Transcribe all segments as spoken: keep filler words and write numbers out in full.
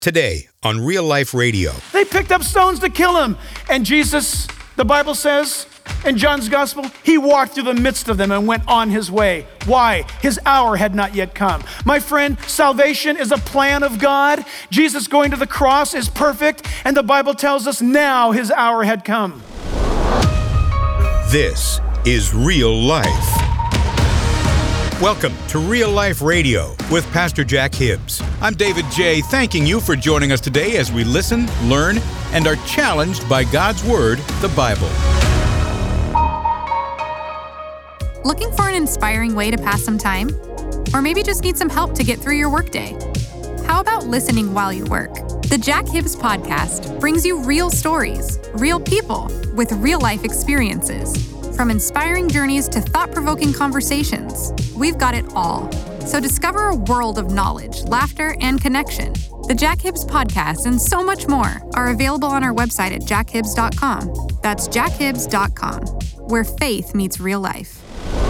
Today on Real Life Radio. They picked up stones to kill him. And Jesus, the Bible says in John's gospel, he walked through the midst of them and went on his way. Why? His hour had not yet come. My friend, salvation is a plan of God. Jesus going to the cross is perfect. And the Bible tells us now his hour had come. This is Real Life. Welcome to Real Life Radio with Pastor Jack Hibbs. I'm David J., thanking you for joining us today as we listen, learn, and are challenged by God's Word, the Bible. Looking for an inspiring way to pass some time? Or maybe just need some help to get through your workday? How about listening while you work? The Jack Hibbs Podcast brings you real stories, real people with real-life experiences. From inspiring journeys to thought-provoking conversations, we've got it all. So discover a world of knowledge, laughter, and connection. The Jack Hibbs Podcast and so much more are available on our website at jack hibbs dot com. That's jack hibbs dot com, where faith meets real life.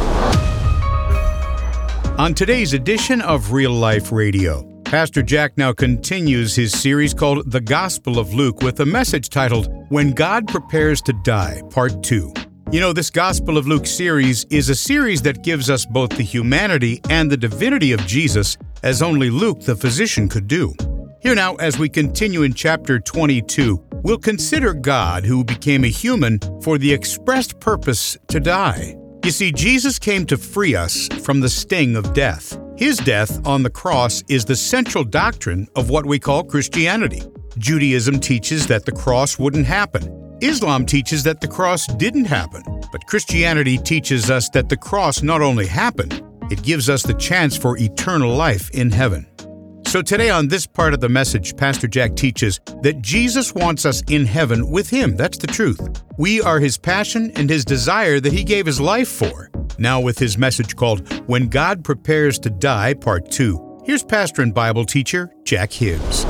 On today's edition of Real Life Radio, Pastor Jack now continues his series called The Gospel of Luke with a message titled, When God Prepares to Die, Part two. You know, this Gospel of Luke series is a series that gives us both the humanity and the divinity of Jesus, as only Luke, the physician, could do. Here now, as we continue in chapter twenty-two, we'll consider God who became a human for the expressed purpose to die. You see, Jesus came to free us from the sting of death. His death on the cross is the central doctrine of what we call Christianity. Judaism teaches that the cross wouldn't happen. Islam teaches that the cross didn't happen, but Christianity teaches us that the cross not only happened, it gives us the chance for eternal life in heaven. So today on this part of the message, Pastor Jack teaches that Jesus wants us in heaven with Him. That's the truth. We are His passion and His desire that He gave His life for. Now with his message called When God Prepares to Die, Part two, here's pastor and Bible teacher Jack Hibbs.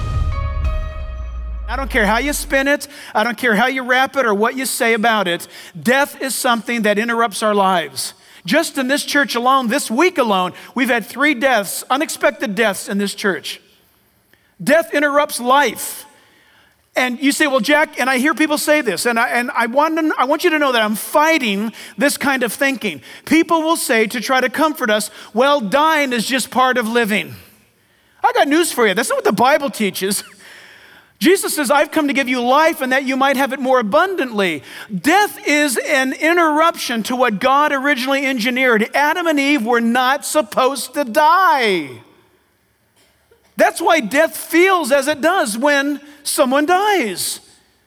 I don't care how you spin it, I don't care how you wrap it or what you say about it, death is something that interrupts our lives. Just in this church alone, this week alone, we've had three deaths, unexpected deaths in this church. Death interrupts life. And you say, well, Jack, and I hear people say this, and I, and I, want to, I want you to know that I'm fighting this kind of thinking. People will say to try to comfort us, well, dying is just part of living. I got news for you. That's not what the Bible teaches. Jesus says, I've come to give you life and that you might have it more abundantly. Death is an interruption to what God originally engineered. Adam and Eve were not supposed to die. That's why death feels as it does when someone dies.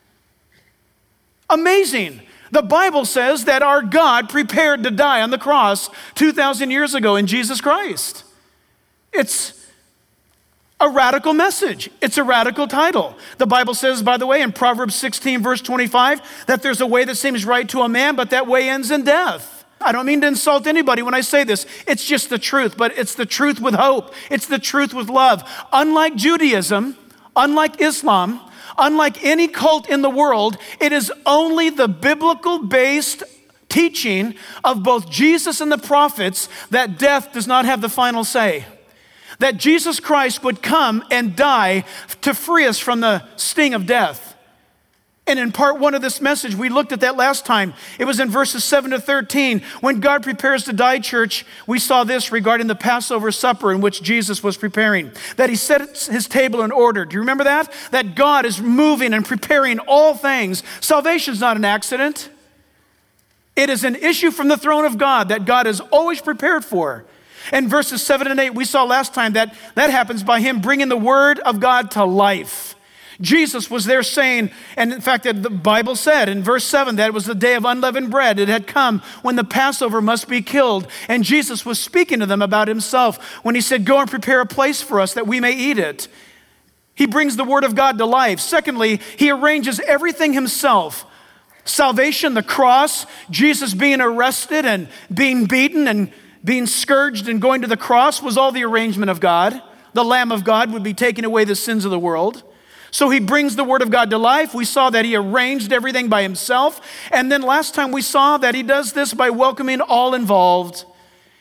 Amazing. The Bible says that our God prepared to die on the cross two thousand years ago in Jesus Christ. It's a radical message. It's a radical title. The Bible says, by the way, in Proverbs sixteen, verse twenty-five, that there's a way that seems right to a man, but that way ends in death. I don't mean to insult anybody when I say this. It's just the truth, but it's the truth with hope. It's the truth with love. Unlike Judaism, unlike Islam, unlike any cult in the world, it is only the biblical-based teaching of both Jesus and the prophets that death does not have the final say. That Jesus Christ would come and die to free us from the sting of death. And in part one of this message, we looked at that last time. It was in verses seven to thirteen. When God prepares to die, church, we saw this regarding the Passover supper in which Jesus was preparing. That he set his table in order. Do you remember that? That God is moving and preparing all things. Salvation is not an accident. It is an issue from the throne of God that God is always prepared for. In verses seven and eight, we saw last time that that happens by him bringing the word of God to life. Jesus was there saying, and in fact, the Bible said in verse seven that it was the day of unleavened bread. It had come when the Passover must be killed. And Jesus was speaking to them about himself when he said, go and prepare a place for us that we may eat it. He brings the word of God to life. Secondly, he arranges everything himself. Salvation, the cross, Jesus being arrested and being beaten and being scourged and going to the cross was all the arrangement of God. The Lamb of God would be taking away the sins of the world. So he brings the word of God to life. We saw that he arranged everything by himself. And then last time we saw that he does this by welcoming all involved.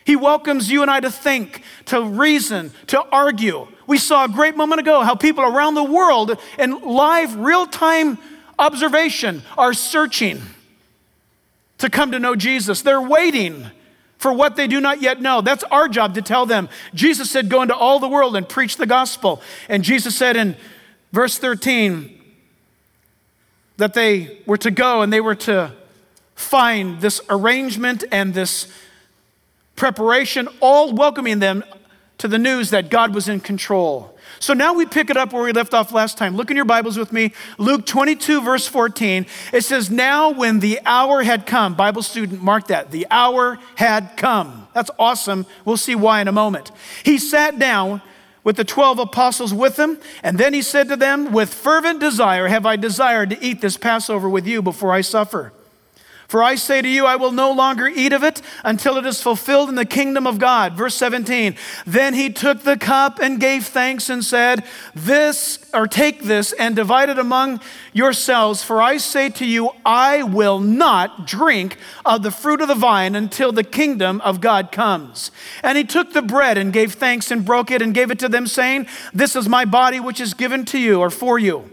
He welcomes you and I to think, to reason, to argue. We saw a great moment ago how people around the world in live, real-time observation are searching to come to know Jesus. They're waiting for what they do not yet know. That's our job to tell them. Jesus said, go into all the world and preach the gospel. And Jesus said in verse thirteen that they were to go and they were to find this arrangement and this preparation, all welcoming them to the news that God was in control. So now we pick it up where we left off last time. Look in your Bibles with me. Luke twenty-two, verse fourteen. It says, now when the hour had come, Bible student, mark that. The hour had come. That's awesome. We'll see why in a moment. He sat down with the twelve apostles with him, and then he said to them, with fervent desire have I desired to eat this Passover with you before I suffer. For I say to you, I will no longer eat of it until it is fulfilled in the kingdom of God. Verse seventeen, then he took the cup and gave thanks and said, this, or take this and divide it among yourselves. For I say to you, I will not drink of the fruit of the vine until the kingdom of God comes. And he took the bread and gave thanks and broke it and gave it to them, saying, this is my body which is given to you or for you.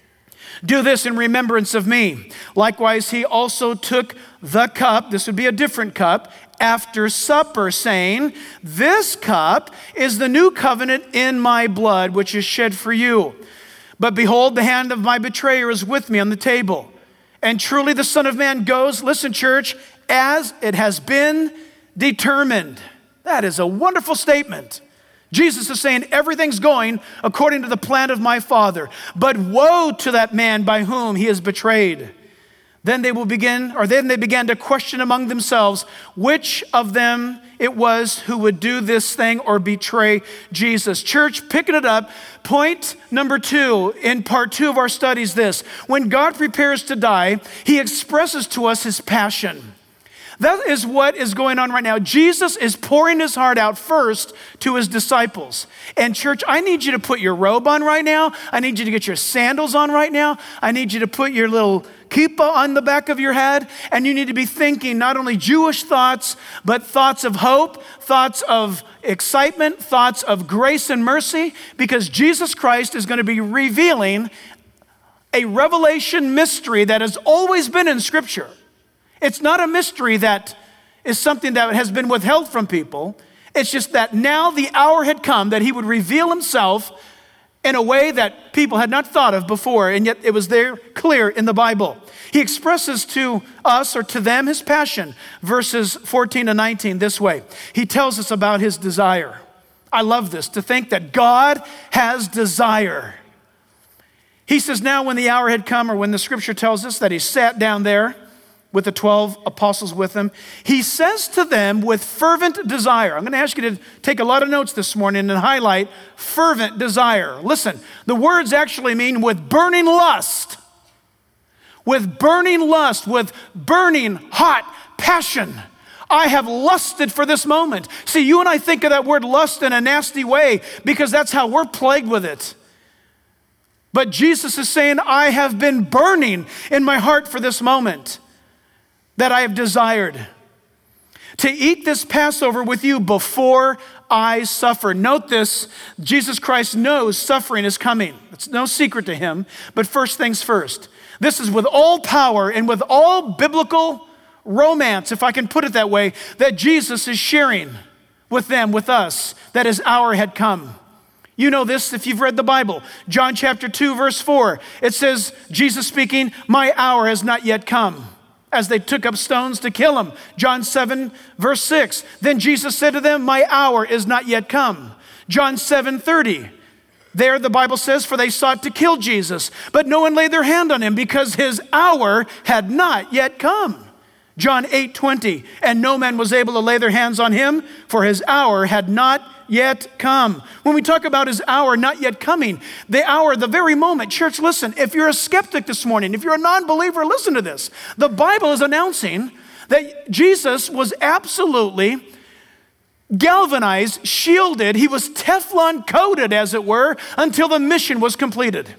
Do this in remembrance of me. Likewise, he also took the cup, this would be a different cup, after supper, saying, this cup is the new covenant in my blood, which is shed for you. But behold, the hand of my betrayer is with me on the table. And truly the Son of Man goes, listen, church, as it has been determined. That is a wonderful statement. Jesus is saying everything's going according to the plan of my Father. But woe to that man by whom he is betrayed. Then they will begin, or then they began to question among themselves which of them it was who would do this thing or betray Jesus. Church, picking it up, point number two in part two of our studies this. When God prepares to die, he expresses to us his passion. That is what is going on right now. Jesus is pouring his heart out first to his disciples. And church, I need you to put your robe on right now. I need you to get your sandals on right now. I need you to put your little kippah on the back of your head. And you need to be thinking not only Jewish thoughts, but thoughts of hope, thoughts of excitement, thoughts of grace and mercy, because Jesus Christ is going to be revealing a revelation mystery that has always been in Scripture. It's not a mystery that is something that has been withheld from people. It's just that now the hour had come that he would reveal himself in a way that people had not thought of before, and yet it was there clear in the Bible. He expresses to us or to them his passion, verses fourteen to nineteen this way. He tells us about his desire. I love this, to think that God has desire. He says, now when the hour had come, or when the scripture tells us that he sat down there with the twelve apostles with him, he says to them with fervent desire. I'm going to ask you to take a lot of notes this morning and highlight fervent desire. Listen, the words actually mean with burning lust. With burning lust, with burning hot passion. I have lusted for this moment. See, you and I think of that word lust in a nasty way because that's how we're plagued with it. But Jesus is saying, I have been burning in my heart for this moment, that I have desired to eat this Passover with you before I suffer. Note this, Jesus Christ knows suffering is coming. It's no secret to him, but first things first. This is with all power and with all biblical romance, if I can put it that way, that Jesus is sharing with them, with us, that his hour had come. You know this if you've read the Bible. John chapter two, verse four, it says, Jesus speaking, my hour has not yet come, as they took up stones to kill him. John seven, verse six, then Jesus said to them, my hour is not yet come. John seven thirty, there the Bible says, for they sought to kill Jesus, but no one laid their hand on him because his hour had not yet come. John eight twenty, and no man was able to lay their hands on him, for his hour had not yet come. When we talk about his hour not yet coming, the hour, the very moment, church, listen, if you're a skeptic this morning, if you're a non-believer, listen to this. The Bible is announcing that Jesus was absolutely galvanized, shielded, he was Teflon coated, as it were, until the mission was completed.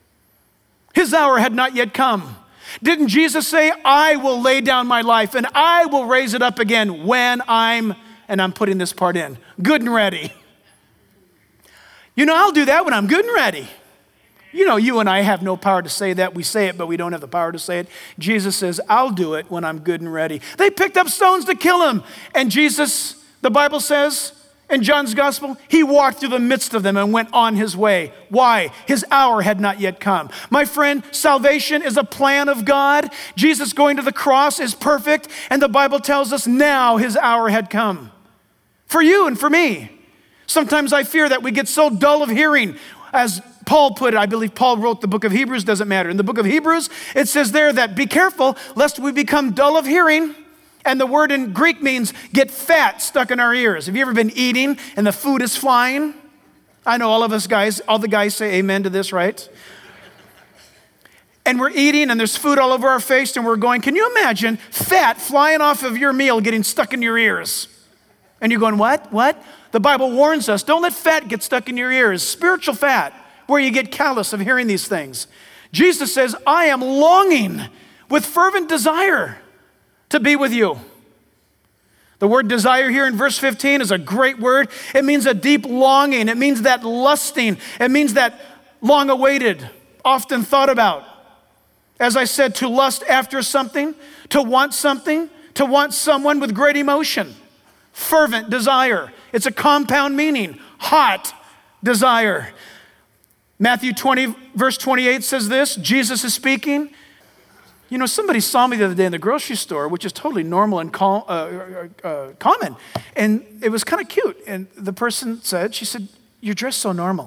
His hour had not yet come. Didn't Jesus say, I will lay down my life and I will raise it up again when I'm and I'm putting this part in, good and ready. You know, I'll do that when I'm good and ready. You know, you and I have no power to say that. We say it, but we don't have the power to say it. Jesus says, I'll do it when I'm good and ready. They picked up stones to kill him. And Jesus, the Bible says in John's gospel, he walked through the midst of them and went on his way. Why? His hour had not yet come. My friend, salvation is a plan of God. Jesus going to the cross is perfect. And the Bible tells us now his hour had come. For you and for me. Sometimes I fear that we get so dull of hearing. As Paul put it, I believe Paul wrote the book of Hebrews, doesn't matter. In the book of Hebrews, it says there that be careful lest we become dull of hearing. And the word in Greek means get fat stuck in our ears. Have you ever been eating and the food is flying? I know all of us guys, all the guys say amen to this, right? And we're eating and there's food all over our face and we're going, can you imagine fat flying off of your meal getting stuck in your ears? And you're going, what? What? The Bible warns us, don't let fat get stuck in your ears. Spiritual fat, where you get callous of hearing these things. Jesus says, I am longing with fervent desire to be with you. The word desire here in verse fifteen is a great word. It means a deep longing. It means that lusting. It means that long awaited, often thought about. As I said, to lust after something, to want something, to want someone with great emotion. Fervent desire. It's a compound meaning. Hot desire. Matthew twenty, verse twenty-eight says this. Jesus is speaking. You know, somebody saw me the other day in the grocery store, which is totally normal and cal- uh, uh, common. And it was kind of cute. And the person said, she said, you're dressed so normal.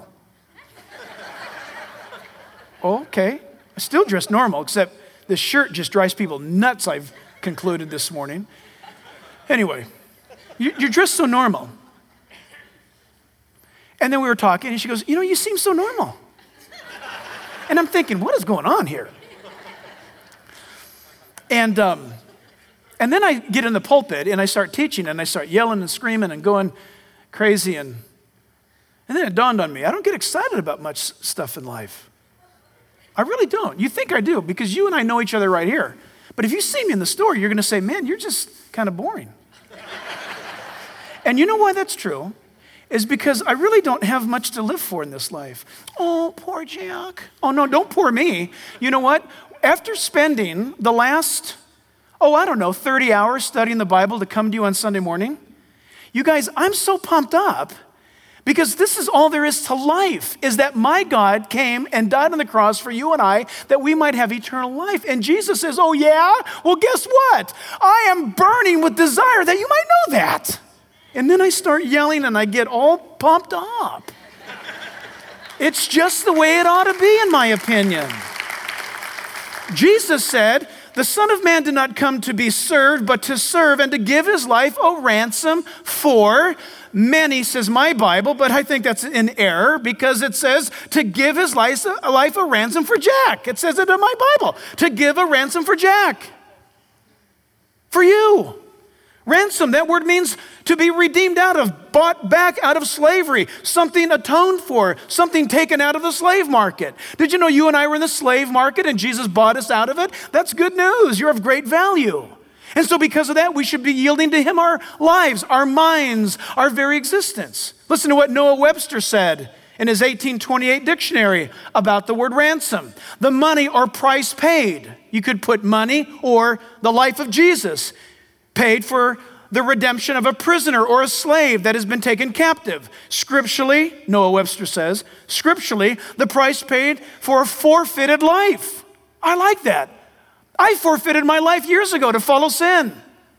Oh, okay. I still dress normal, except this shirt just drives people nuts, I've concluded this morning. Anyway. You're dressed so normal. And then we were talking, and she goes, you know, you seem so normal. And I'm thinking, what is going on here? And um, and then I get in the pulpit, and I start teaching, and I start yelling and screaming and going crazy. And, and then it dawned on me, I don't get excited about much stuff in life. I really don't. You think I do, because you and I know each other right here. But if you see me in the store, you're going to say, man, you're just kind of boring. And you know why that's true? Is because I really don't have much to live for in this life. Oh, poor Jack. Oh, no, don't poor me. You know what? After spending the last, oh, I don't know, thirty hours studying the Bible to come to you on Sunday morning, you guys, I'm so pumped up because this is all there is to life, is that my God came and died on the cross for you and I that we might have eternal life. And Jesus says, oh, yeah? Well, guess what? I am burning with desire that you might know that. And then I start yelling and I get all pumped up. It's just the way it ought to be, in my opinion. Jesus said, the Son of Man did not come to be served, but to serve and to give his life a ransom for many, says my Bible, but I think that's in error because it says to give his life a, life a ransom for Jack. It says it in my Bible, to give a ransom for Jack. For you. Ransom, that word means to be redeemed out of, bought back out of slavery, something atoned for, something taken out of the slave market. Did you know you and I were in the slave market and Jesus bought us out of it? That's good news. You're of great value. And so because of that, we should be yielding to him our lives, our minds, our very existence. Listen to what Noah Webster said in his eighteen twenty-eight dictionary about the word ransom. The money or price paid. You could put money or the life of Jesus paid for the redemption of a prisoner or a slave that has been taken captive. Scripturally, Noah Webster says, scripturally, the price paid for a forfeited life. I like that. I forfeited my life years ago to follow sin,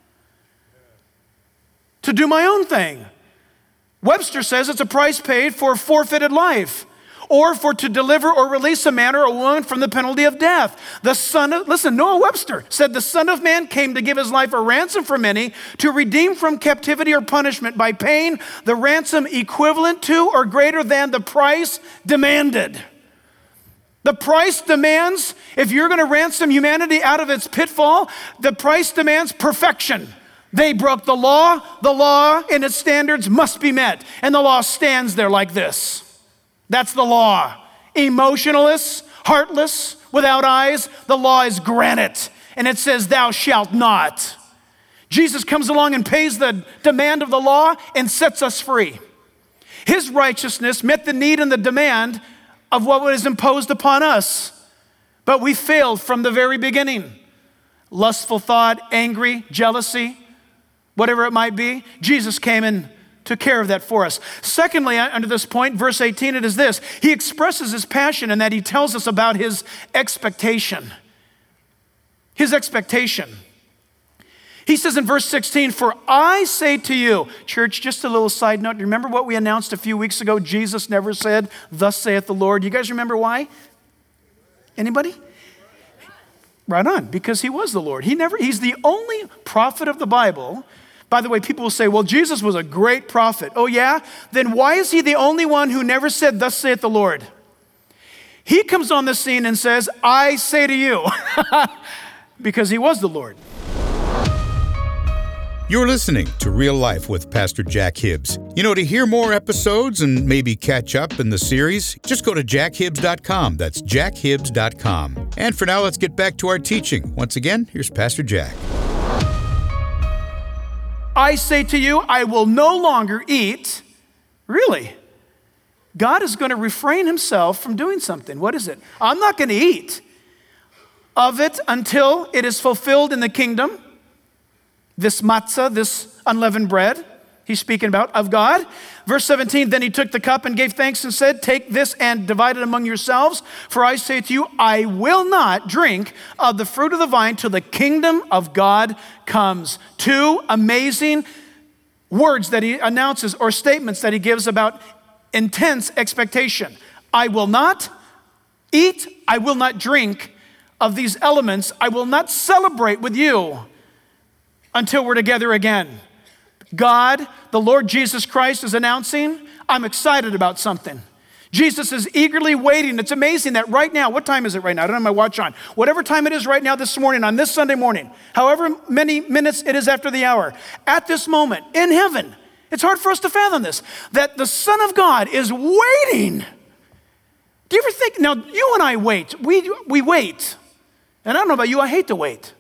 to do my own thing. Webster says it's a price paid for a forfeited life, or for to deliver or release a man or a woman from the penalty of death. The Son of, listen, Noah Webster said the Son of Man came to give his life a ransom for many, to redeem from captivity or punishment by paying the ransom equivalent to or greater than the price demanded. The price demands, if you're going to ransom humanity out of its pitfall, the price demands perfection. They broke the law. The law and its standards must be met. And the law stands there like this. That's the law. Emotionless, heartless, without eyes, the law is granite. And it says, thou shalt not. Jesus comes along and pays the demand of the law and sets us free. His righteousness met the need and the demand of what was imposed upon us. But we failed from the very beginning. Lustful thought, angry, jealousy, whatever it might be. Jesus came and took care of that for us. Secondly, under this point, verse eighteen, it is this. He expresses his passion in that he tells us about his expectation. His expectation. He says in verse sixteen, for I say to you, church, just a little side note. Remember what we announced a few weeks ago? Jesus never said, thus saith the Lord. You guys remember why? Anybody? Right on, because he was the Lord. He never, he's the only prophet of the Bible. By the way, people will say, well, Jesus was a great prophet. Oh yeah? Then why is he the only one who never said, thus saith the Lord? He comes on the scene and says, I say to you, because he was the Lord. You're listening to Real Life with Pastor Jack Hibbs. You know, to hear more episodes and maybe catch up in the series, just go to jack hibbs dot com. That's jack hibbs dot com. And for now, let's get back to our teaching. Once again, here's Pastor Jack. I say to you, I will no longer eat. Really? God is going to refrain himself from doing something. What is it? I'm not going to eat of it until it is fulfilled in the kingdom. This matzah, this unleavened bread, he's speaking about, of God. Verse seventeen, then he took the cup and gave thanks and said, take this and divide it among yourselves. For I say to you, I will not drink of the fruit of the vine till the kingdom of God comes. Two amazing words that he announces or statements that he gives about intense expectation. I will not eat, I will not drink of these elements. I will not celebrate with you until we're together again. God, the Lord Jesus Christ, is announcing, I'm excited about something. Jesus is eagerly waiting. It's amazing that right now, what time is it right now? I don't have my watch on. Whatever time it is right now this morning, on this Sunday morning, however many minutes it is after the hour, at this moment, in heaven, it's hard for us to fathom this, that the Son of God is waiting. Do you ever think, now you and I wait, we, we wait. And I don't know about you, I hate to wait.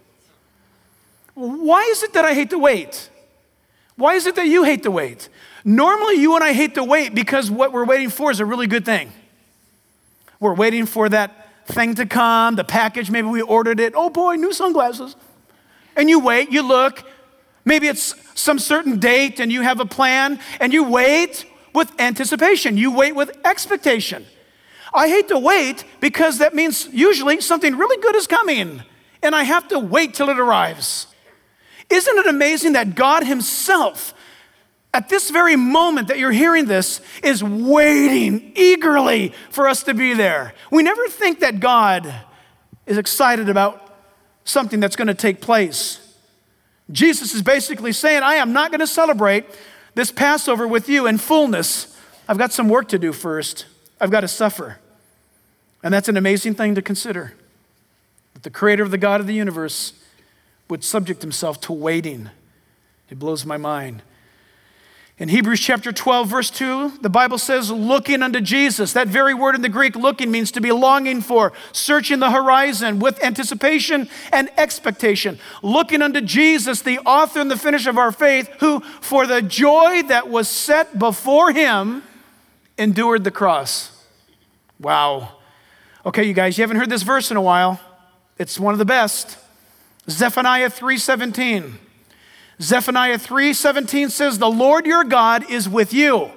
Why is it that I hate to wait? Why is it that you hate to wait? Normally, you and I hate to wait because what we're waiting for is a really good thing. We're waiting for that thing to come, the package, maybe we ordered it. Oh boy, new sunglasses. And you wait, you look. Maybe it's some certain date and you have a plan and you wait with anticipation. You wait with expectation. I hate to wait because that means usually something really good is coming and I have to wait till it arrives. Isn't it amazing that God himself, at this very moment that you're hearing this, is waiting eagerly for us to be there? We never think that God is excited about something that's going to take place. Jesus is basically saying, I am not going to celebrate this Passover with you in fullness. I've got some work to do first. I've got to suffer. And that's an amazing thing to consider. That the creator of the God of the universe would subject himself to waiting. It blows my mind. In Hebrews chapter twelve, verse two, the Bible says, looking unto Jesus. That very word in the Greek, looking, means to be longing for, searching the horizon with anticipation and expectation. Looking unto Jesus, the author and the finisher of our faith, who for the joy that was set before him endured the cross. Wow. Okay, you guys, you haven't heard this verse in a while. It's one of the best. Zephaniah three seventeen. Zephaniah three seventeen says, the Lord your God is with you.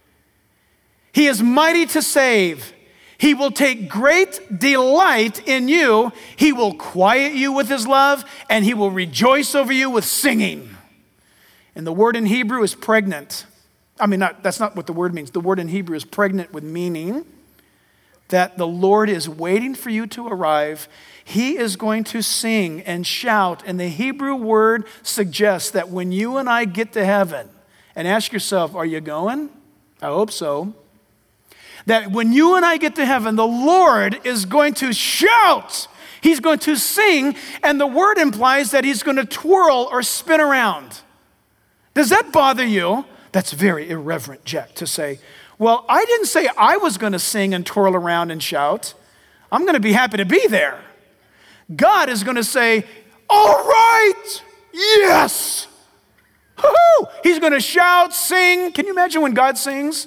He is mighty to save. He will take great delight in you. He will quiet you with his love, and he will rejoice over you with singing. And the word in Hebrew is pregnant. I mean, not, that's not what the word means. The word in Hebrew is pregnant with meaning that the Lord is waiting for you to arrive. He is going to sing and shout. And the Hebrew word suggests that when you and I get to heaven, and ask yourself, are you going? I hope so. That when you and I get to heaven, the Lord is going to shout. He's going to sing. And the word implies that he's going to twirl or spin around. Does that bother you? That's very irreverent, Jack, to say, well, I didn't say I was going to sing and twirl around and shout. I'm going to be happy to be there. God is going to say, all right, yes! Woo-hoo! He's going to shout, sing. Can you imagine when God sings?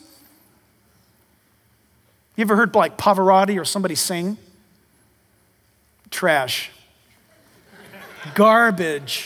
You ever heard like Pavarotti or somebody sing? Trash. Garbage.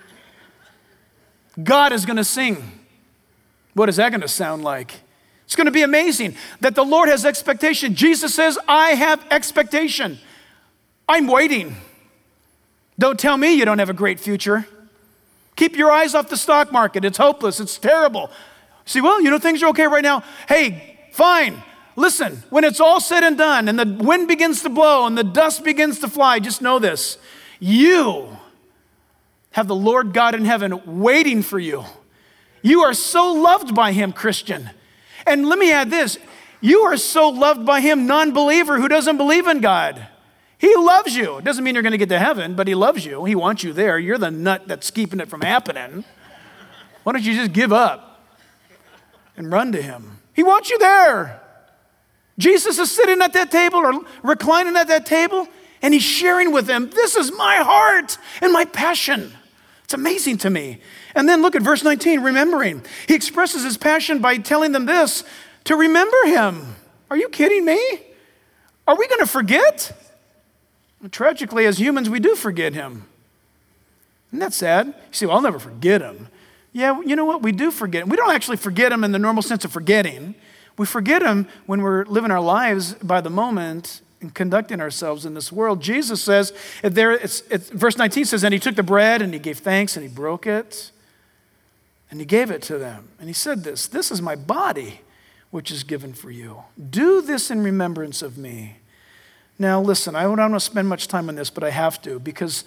God is going to sing. What is that going to sound like? It's going to be amazing that the Lord has expectation. Jesus says, I have expectation. I'm waiting. Don't tell me you don't have a great future. Keep your eyes off the stock market. It's hopeless. It's terrible. See, well, you know, things are okay right now. Hey, fine. Listen, when it's all said and done and the wind begins to blow and the dust begins to fly, just know this. You have the Lord God in heaven waiting for you. You are so loved by him, Christian. And let me add this. You are so loved by him, non-believer who doesn't believe in God. He loves you. It doesn't mean you're going to get to heaven, but he loves you. He wants you there. You're the nut that's keeping it from happening. Why don't you just give up and run to him? He wants you there. Jesus is sitting at that table or reclining at that table, and he's sharing with them, this is my heart and my passion. It's amazing to me. And then look at verse nineteen, remembering. He expresses his passion by telling them this, to remember him. Are you kidding me? Are we going to forget? Tragically, as humans, we do forget him. Isn't that sad? You say, well, I'll never forget him. Yeah, you know what? We do forget him. We don't actually forget him in the normal sense of forgetting. We forget him when we're living our lives by the moment and conducting ourselves in this world. Jesus says, there, it's, it's, verse nineteen says, and he took the bread and he gave thanks and he broke it and he gave it to them. And he said this, this is my body, which is given for you. Do this in remembrance of me. Now, listen, I don't want to spend much time on this, but I have to because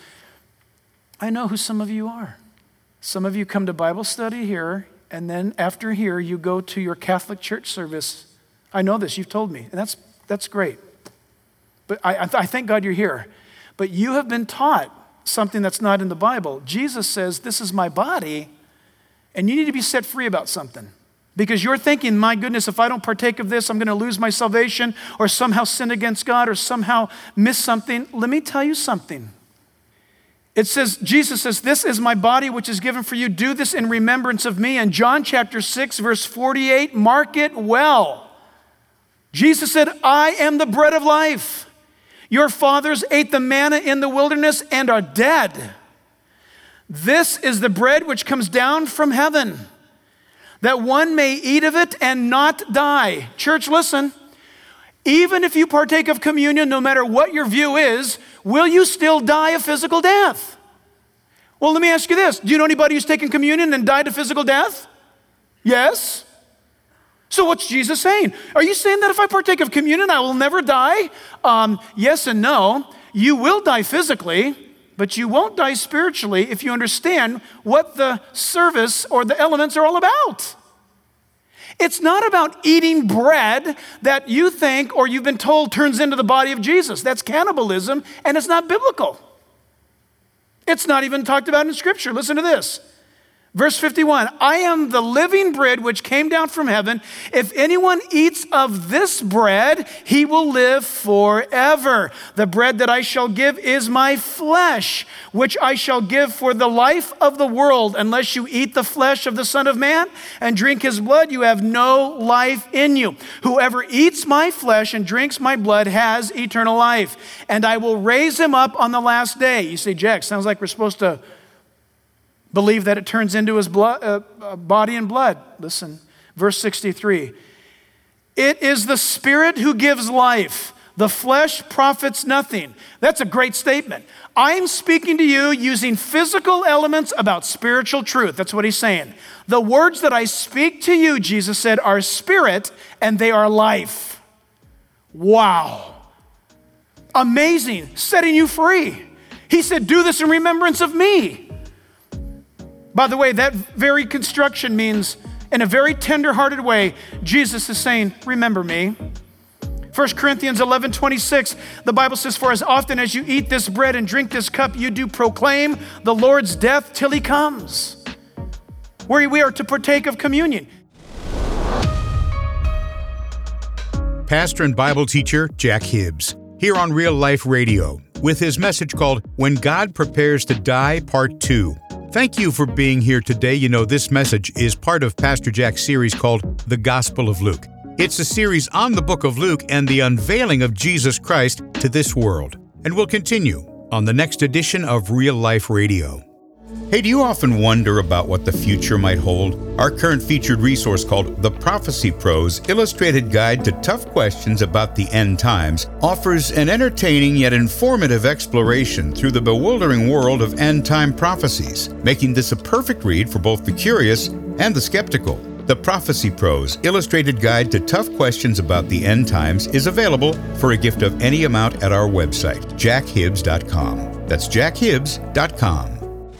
I know who some of you are. Some of you come to Bible study here, and then after here, you go to your Catholic church service. I know this, you've told me, and that's that's great. But I, I thank God you're here. But you have been taught something that's not in the Bible. Jesus says, this is my body, and you need to be set free about something. Because you're thinking, my goodness, if I don't partake of this, I'm going to lose my salvation or somehow sin against God or somehow miss something. Let me tell you something. It says, Jesus says, this is my body which is given for you. Do this in remembrance of me. And John chapter six, verse forty-eight, mark it well. Jesus said, I am the bread of life. Your fathers ate the manna in the wilderness and are dead. This is the bread which comes down from heaven, that one may eat of it and not die. Church, listen. Even if you partake of communion, no matter what your view is, will you still die a physical death? Well, let me ask you this. Do you know anybody who's taken communion and died a physical death? Yes. So what's Jesus saying? Are you saying that if I partake of communion, I will never die? Um, yes and no. You will die physically, but you won't die spiritually if you understand what the service or the elements are all about. It's not about eating bread that you think or you've been told turns into the body of Jesus. That's cannibalism, and it's not biblical. It's not even talked about in Scripture. Listen to this. Verse fifty-one, I am the living bread which came down from heaven. If anyone eats of this bread, he will live forever. The bread that I shall give is my flesh, which I shall give for the life of the world. Unless you eat the flesh of the Son of Man and drink his blood, you have no life in you. Whoever eats my flesh and drinks my blood has eternal life, and I will raise him up on the last day. You say, Jack, sounds like we're supposed to believe that it turns into his blood, uh, body and blood. Listen, verse sixty-three. It is the Spirit who gives life. The flesh profits nothing. That's a great statement. I'm speaking to you using physical elements about spiritual truth. That's what he's saying. The words that I speak to you, Jesus said, are spirit and they are life. Wow. Amazing. Setting you free. He said, do this in remembrance of me. By the way, that very construction means, in a very tender-hearted way, Jesus is saying, remember me. First Corinthians eleven twenty-six, the Bible says, for as often as you eat this bread and drink this cup, you do proclaim the Lord's death till he comes. Where we are to partake of communion. Pastor and Bible teacher Jack Hibbs, here on Real Life Radio, with his message called When God Prepares to Die, Part two. Thank you for being here today. You know, this message is part of Pastor Jack's series called The Gospel of Luke. It's a series on the book of Luke and the unveiling of Jesus Christ to this world. And we'll continue on the next edition of Real Life Radio. Hey, do you often wonder about what the future might hold? Our current featured resource called The Prophecy Pros Illustrated Guide to Tough Questions About the End Times offers an entertaining yet informative exploration through the bewildering world of end-time prophecies, making this a perfect read for both the curious and the skeptical. The Prophecy Pros Illustrated Guide to Tough Questions About the End Times is available for a gift of any amount at our website, jack hibbs dot com. That's jack hibbs dot com.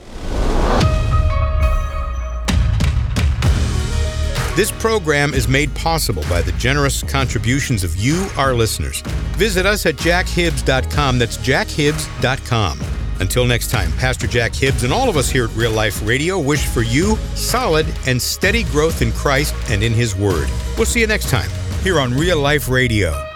This program is made possible by the generous contributions of you, our listeners. Visit us at jack hibbs dot com. That's jack hibbs dot com. Until next time, Pastor Jack Hibbs and all of us here at Real Life Radio wish for you solid and steady growth in Christ and in His Word. We'll see you next time here on Real Life Radio.